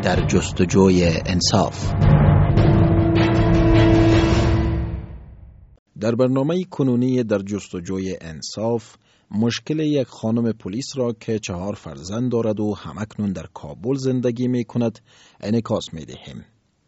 در جستجوی انصاف. در برنامه کنونی در جستجوی انصاف مشکل یک خانم پلیس را که 4 فرزند دارد و همکنون در کابل زندگی می کند انعکاس می دهیم.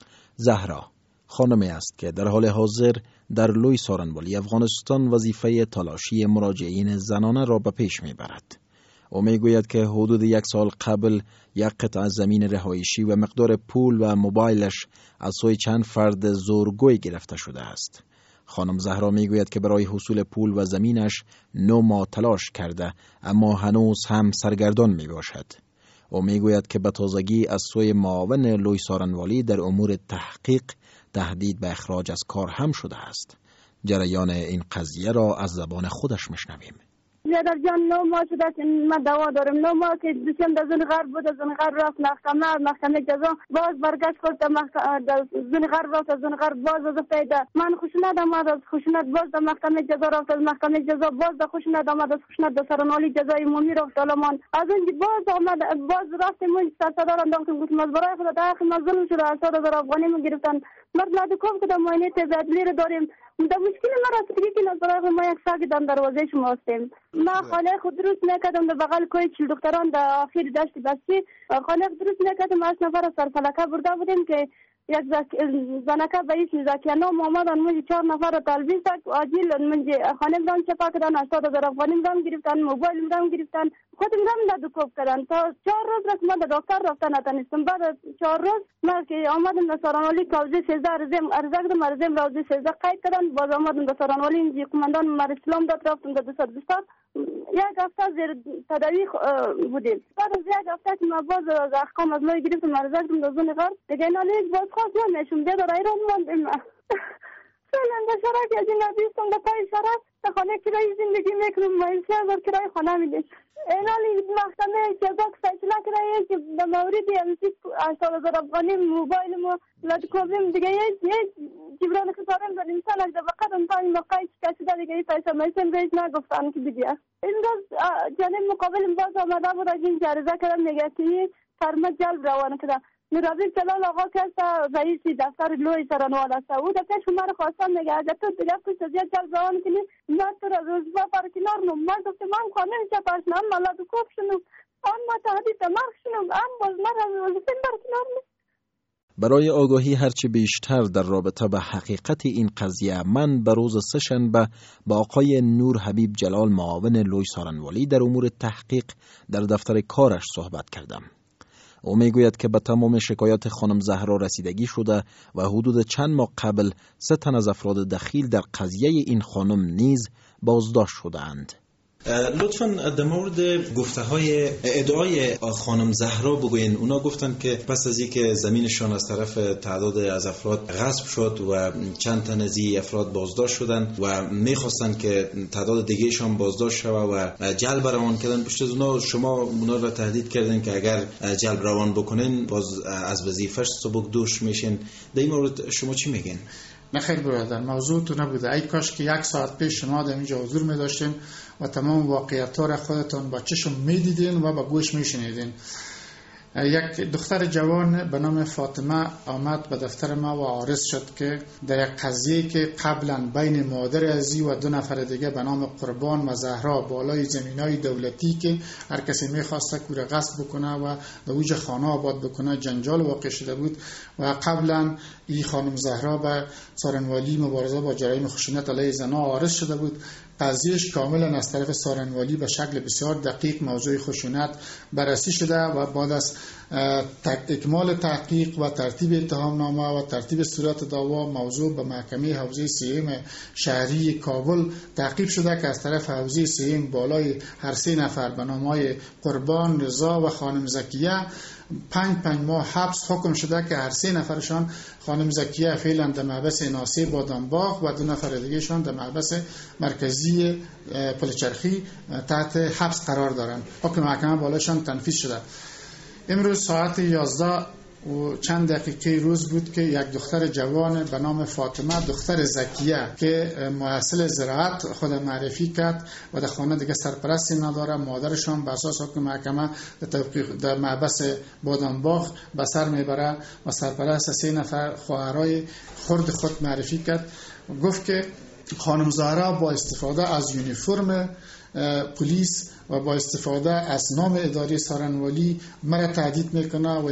زهرا خانمی است که در حال حاضر در لوی سارنوالی افغانستان وظیفه تلاشی مراجعین زنانه را به پیش می برد. او می گوید که حدود 1 سال قبل یک قطعه زمین رهایشی و مقدار پول و موبایلش از سوی چند فرد زورگوی گرفته شده است. خانم زهرا می گوید که برای حصول پول و زمینش 9 ماه تلاش کرده اما هنوز هم سرگردان می باشد. او می گوید که به تازگی از سوی معاون لوی سارنوالی در امور تحقیق تهدید به اخراج از کار هم شده است. جریان این قضیه را از زبان خودش میشنویم. در جان 9 ماه شده که من دعوا دارم. 9 ماه که دوشم در زن غرب بود، از زن غرب رفت محکمه جزا، باز برگشت خود در زن غرب رفت، از زن غرب باز از پیدا من خشونت آمد، از خشونت باز در محکمه جزا رفت، از محکمه جزا باز در خشونت آمد، از خشونت در سرانوالی جزای عمومی رفت. علمان از اونجا باز آمد، باز رفتیم اون سرصدار انداختم، گفتم از برای خدا تا من ظلم شده، 80,000 افغانی من گرفتن، مرد لدکوم که در معاینه طبیعی رو داریم. در مشکل ما را فکری که برای ما یک ساگ در دروازه شما هستیم. ما خانه خود درست نکردم، در بغل کوی 40 دختران در آخر دشت بستی خانه خود درست نکردم. 8 نفر سرفلکه برده بودیم که یک زنکه به اسم زکیه نام آمدن، منجی 4 نفر را تلبیس داد عاجل منجی خانه مدام چپا کردن، 80,000 افغانی مدام گرفتن، موبایل مدام گرفتن، خود مدام لدکوب کردن. تا 4 روز رسم من در دکتر رفتن نتونستم. بعد 4 روز من که آمدم در سارنوالی کوزه 13 ارزه کردم، ارزم روزه 13 قید کردن، باز آمدم در سارنوالی اینجی قماندان مر اسلام داد رفتم در 220. یک هفته زیر تداوی بودیم. بعد از یک هفته که ما باز از احکام از لای گرفتم، ارزه کردم در زون غرب دیگه اینا لیک باز خواست نمیشم دیگه در ایران موندیم. فعلا در شرک از این ندیستم در پای شرک در خانه کرای زندگی میکنم، ما 30,000 کرای خانه میدیم. اینا لیک محکمه جزا که فیصله کرده که به موردی امسیک 80,000 افغانی موبایل ما لدکوبیم دیگه یک جبران خطارم در انسان اگه بقدم تا این موقعی کسی در دیگه پیسه میسن بهش نگفتن که دیگه این روز جانب مقابل باز آمده بود از این جارزه کردم میگه که فرمت جلب روانه کده نرابی جلال آقا که رئیس دفتر لوی سرانوال است او دفتر شما رو خواستم میگه اگر تو دیگه کچھ از جلب روانه کنی من تو را روزبا پرکنار نم من گفته من خانه چه پرشنم ملا دو کوب شنم آن ما تحدید تمرخ شنم ام باز مرم وزفین برکنار نم. برای آگاهی هرچی بیشتر در رابطه به حقیقت این قضیه من به روز سه‌شنبه با آقای نور حبیب جلال معاون لوی سارنوالی در امور تحقیق در دفتر کارش صحبت کردم. او میگوید که به تمام شکایات خانم زهرا رسیدگی شده و حدود چند ماه قبل 3 تن از افراد دخیل در قضیه این خانم نیز بازداشت شده‌اند. لطفاً در مورد گفته های ادعای خانم زهرا بگوین. اونا گفتن که پس از اینکه زمینشان از طرف تعداد از افراد غصب شد و چند تن از این افراد بازداشت شدن و میخواستن که تعداد دیگهشان بازداشت شوه و جلب روان کردن. پشت از شما اونا را تهدید کردن که اگر جلب روان بکنین باز از وظیفش سبک دوش میشین. در این مورد شما چی میگین؟ نخیر برادر، موضوع تو نبوده. ای کاش که 1 ساعت پیش شما در اینجا حضور می داشتین و تمام واقعیت‌ها را خودتون با چشم می دیدین و با گوش می شنیدین. یک دختر جوان به نام فاطمه آمد به دفتر ما و عارض شد که در یک قضیه که قبلا بین مادر عزیز و 2 نفر دیگه به نام قربان و زهرا بالای زمینای دولتی که هر کسی می‌خواسته کوره غصب بکنه و در اوج خانه آباد بکنه جنجال واقع شده بود و قبلا این خانم زهرا به سارنوالی مبارزه با جرایم خشونت علیه زنان عارض شده بود. قضیهش کاملا از طرف سارنوالی به شکل بسیار دقیق موضوع خشونت بررسی شده و بعد از اکمال تحقیق و ترتیب اتهامنامه و ترتیب صورت دعوا موضوع به محکمه حوزه سیوم شهری کابل تعقیب شده که از طرف حوزه سیوم بالای هر 3 نفر به نامهای قربان، رضا و خانم زکیه 5 ماه حبس حکم شده که هر 3 نفرشان خانم زکیه فعلا در محبس ناصر بادامباغ و 2 نفر دیگه شان در محبس مرکزی پلچرخی تحت حبس قرار دارند. حکم محکمه بالاشان تنفیذ شده. امروز ساعت 11 و چند دقیقه روز بود که یک دختر جوان به نام فاطمه دختر زکیه که محصل زراعت خود معرفی کرد و در خانه دیگه سرپرستی نداره. مادرشان به اساس حکم محکمه در محبس بادامباغ به سر میبره و سرپرست 3 نفر خواهرای خرد خود معرفی کرد. گفت که خانم زهرا با استفاده از یونیفرم پلیس و با استفاده از نام اداری سارنوالی مرا تهدید میکنه و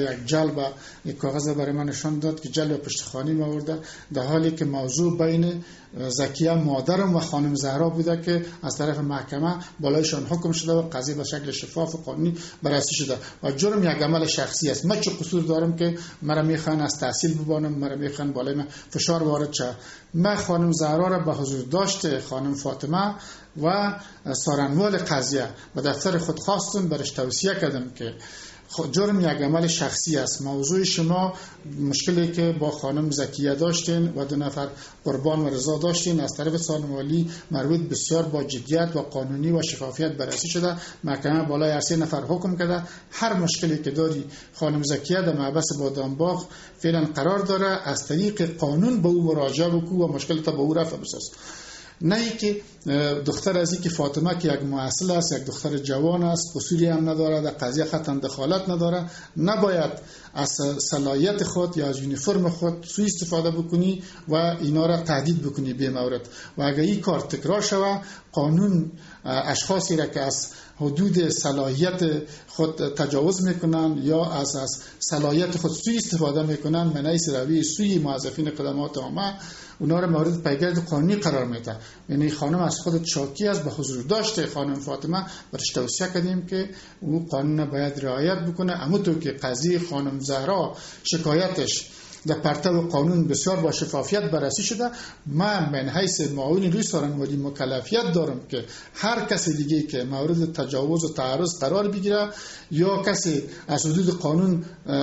یک کاغذ برای من نشان داد که جلب پشتخوانی ما آورده، در حالی که موضوع بین زکیه مادرم و خانم زهرا بوده که از طرف محکمه بالایشان حکم شده و قضیه به شکل شفاف و قانونی بررسی شده و جرم یک عمل شخصی است. من چه قصور دارم که مرا میخوان از تحصیل ببانم، مرا میخوان بالای من فشار وارد شه؟ من خانم زهرا را به حضور داشت خانم فاطمه و سارنوال قضیه و دفتر خود خواستم، برش توصیه کردم که جرم یک عمل شخصی است. موضوع شما مشکلی که با خانم زکیه داشتین و 2 نفر قربان و رضا داشتین از طرف سارنوالی مربوط بسیار با جدیت و قانونی و شفافیت بررسی شده. محکمه بالای هر 3 نفر حکم کرده هر مشکلی که داری خانم زکیه در محبس بادامباغ فعلا قرار داره، از طریق قانون به او مراجعه بکو و مشکلت به او رفع بساز. نه ای که دختر از که فاطمه که یک محصل است، یک دختر جوان است، قصوری هم نداره، در قضیه قطعا دخالت نداره، نباید از صلاحیت خود یا از یونیفرم خود سوء استفاده بکنی و اینا را تهدید بکنی به مورد. و اگر این کار تکرار شود، قانون اشخاصی را که از حدود صلاحیت خود تجاوز میکنن یا از صلاحیت خود سوء استفاده میکنن، منع روی سوی موظفین خدمات عامه، اونا را مورد پیگرد قانونی قرار میده. یعنی خانم از خودت شاکی است، به حضور داشته خانم فاطمه برش توصیه کردیم که او قانون باید رعایت بکنه. همونطور که قضیه خانم زهرا شکایتش در پرتو قانون بسیار با شفافیت بررسی شده، من من حیث معاون روی سارنوالی مکلفیت دارم که هر کسی دیگه که مورد تجاوز و تعرض قرار بگیره یا کسی از حدود قانون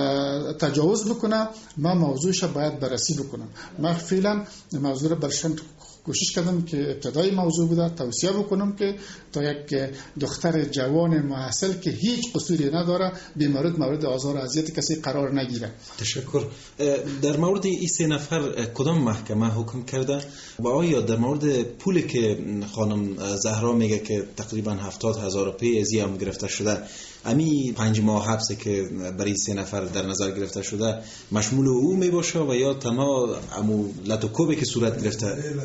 تجاوز بکنه، من موضوعش باید بررسی بکنم. من فعلا موضوع رو برشان کوشش کردم که ابتدای موضوع بوده توصیه بکنم که تا یک دختر جوان محصل که هیچ قصوری نداره به مورد آزار و اذیت کسی قرار نگیره. تشکر. در مورد این 3 نفر کدام محکمه حکم کرده و آیا در مورد پولی که خانم زهرا میگه که تقریبا 70,000 روپیه از هم گرفته شده، امی 5 ماه حبس که برای 3 نفر در نظر گرفته شده مشمول او می باشه و یا تنها امو لتوکوبی که صورت گرفته؟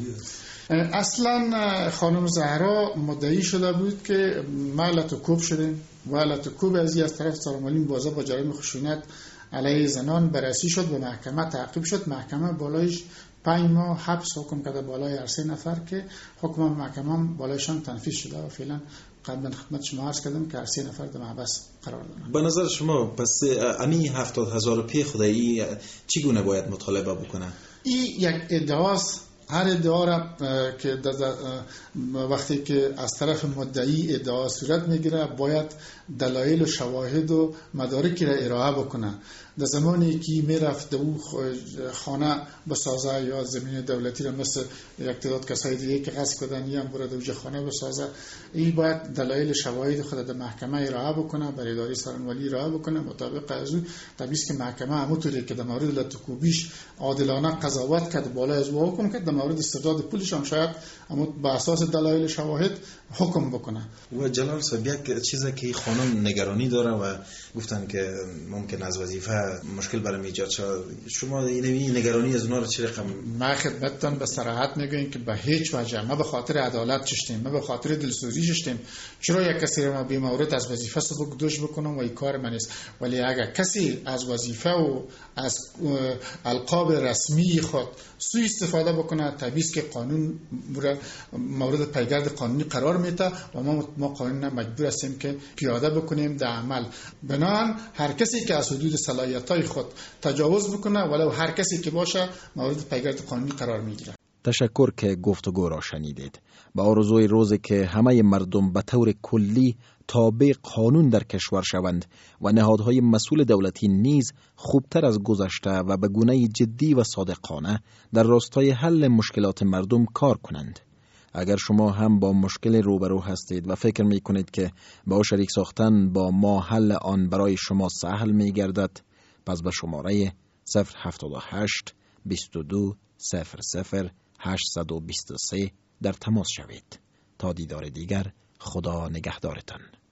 اصلا خانم زهرا مدعی شده بود که ما لتوکوب شدیم و لتوکوب از طرف سارنوالی بازه با جرایم خشونت علیه زنان بررسی شد و محکمه تعقیب شد. محکمه بالایش 5 ماه حبس حکم کرده بالای هر 3 نفر که حکم محکمه بالایشان تنفیذ شده و فعلا قبلا خدمت شما عرض کردم که هر 3 نفر در محبس قرار دارند. به نظر شما پس امی 70,000 روپیه خدایی چگونه باید مطالبه بکنه؟ این یک ادعاست. هر ادعا را که وقتی که از طرف مدعی ادعا صورت میگیره باید دلایل و شواهد و مدارکی را ارائه بکنه. در زمانی که میرفت او خانه بسازه یا زمین دولتی را مثل یک تعداد کسای دیگه که قصد کردن هم برد اوج خانه بسازه، این باید دلایل شواهد خود در محکمه ارائه بکنه، برای اداره سارنوالی ارائه بکنه. مطابق از او طبیعی که محکمه همونطوری که در مورد لتوکوبیش عادلانه قضاوت کرد بالای از او حکم کرد، در مورد استرداد پولش هم شاید با اساس دلایل شواهد حکم بکنه. و جلال صاحب یک چیزی که خانم نگرانی داره و گفتن که ممکن از وظیفه مشکل برام ایجاد شد، شما این نگرانی از اونها رو چه رقم؟ ما خدمتتون به صراحت میگویم که به هیچ وجه ما به خاطر عدالت چشتیم، ما به خاطر دلسوزی چشتیم. چرا یک کسی رو ما بی مورد از وظیفه سبک دوش بکنم و این کار من است. ولی اگر کسی از وظیفه و از القاب رسمی خود سوء استفاده بکنه، طبیعی است که قانون مورد پیگرد قانونی قرار میده و ما قانون مجبور هستیم که پیاده بکنیم در عمل. بنابراین هر کسی که از حدود صلاحیت‌های خود تجاوز بکنه ولو هر کسی که باشه مورد پیگرد قانونی قرار میگیره. تشکر که گفتگو را شنیدید. با آرزوی روزی که همه مردم به طور کلی تابع قانون در کشور شوند و نهادهای مسئول دولتی نیز خوبتر از گذشته و به گونه جدی و صادقانه در راستای حل مشکلات مردم کار کنند. اگر شما هم با مشکل روبرو هستید و فکر می کنید که با شریک ساختن با ما حل آن برای شما سهل می گردد، پس به شماره 078 22 00 823 در تماس شوید. تا دیدار دیگر، خدا نگهدارتان.